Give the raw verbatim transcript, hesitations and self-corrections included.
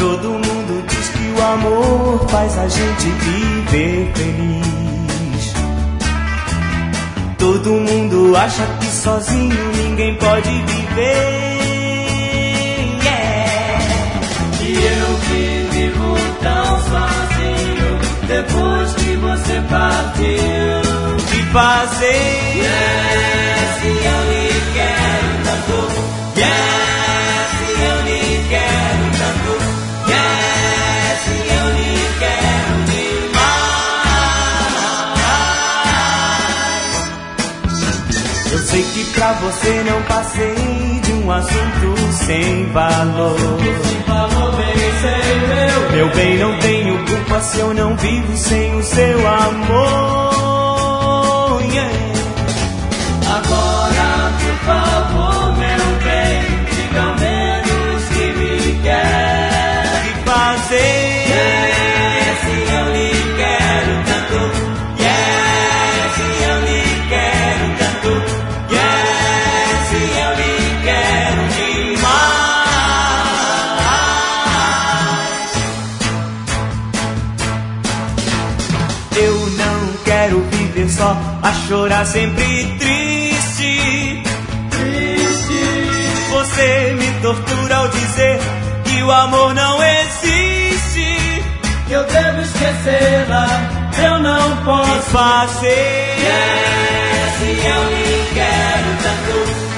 Todo mundo diz que o amor faz a gente viver feliz. Todo mundo acha que sozinho ninguém pode viver. Yeah. E eu que vivo tão sozinho depois que você partiu. De fazer Yes, eu lhe quero tanto. Yes, eu lhe quero tanto. Yes, eu lhe quero demais. Eu sei que pra você não passei de um assunto sem valor. Sem valor, bem sei meu. Meu bem, não tenho culpa se eu não vivo sem o seu amor. Yeah. Agora, por favor, meu bem, diga ao menos que me quer. De fazer Yes, eu lhe quero tanto. Yes, eu lhe quero tanto. Yes, eu lhe quero demais. eu não quero viver só a chorar sempre triste. Triste, Você me tortura ao dizer que o amor não existe. que eu devo esquecê-la, eu não De posso. fazer Yes, eu lhe quero tanto.